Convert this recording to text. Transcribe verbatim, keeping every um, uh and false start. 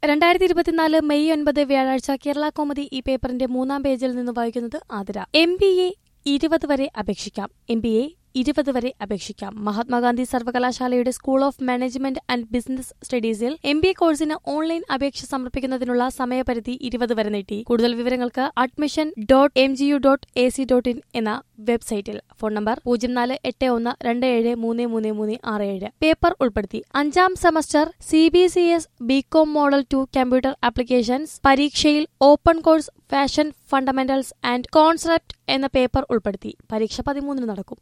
രണ്ടായിരത്തി ഇരുപത്തിനാല് മെയ് ഒൻപത് വ്യാഴാഴ്ച കേരള കൗമുദി ഈ പേപ്പറിന്റെ മൂന്നാം പേജിൽ നിന്ന് വായിക്കുന്നത് ആതിര. എം ബി എ ഇരുപത് വരെ അപേക്ഷിക്കാം. എം ബി എ ഇരുപത് വരെ അപേക്ഷിക്കാം. മഹാത്മാഗാന്ധി സർവകലാശാലയുടെ school of management and business സ്റ്റഡീസിൽ എം ബി എ കോഴ്സിന് ഓൺലൈൻ അപേക്ഷ സമർപ്പിക്കുന്നതിനുള്ള സമയപരിധി ഇരുപത് വരെ നീട്ടി. കൂടുതൽ വിവരങ്ങൾക്ക് admission dot M G U dot A C dot in എന്ന വെബ്സൈറ്റിൽ. ഫോൺ നമ്പർ പൂജ്യം നാല് എട്ട് ഒന്ന് രണ്ട് ഏഴ് മൂന്ന് മൂന്ന് മൂന്ന് ആറ് ഏഴ്. പേപ്പർ ഉൾപ്പെടുത്തി അഞ്ചാം semester C B C S BCom model two computer applications പരീക്ഷയിൽ open course fashion fundamentals and concept എന്ന പേപ്പർ ഉൾപ്പെടുത്തി. പരീക്ഷ പതിമൂന്നിന് നടക്കും.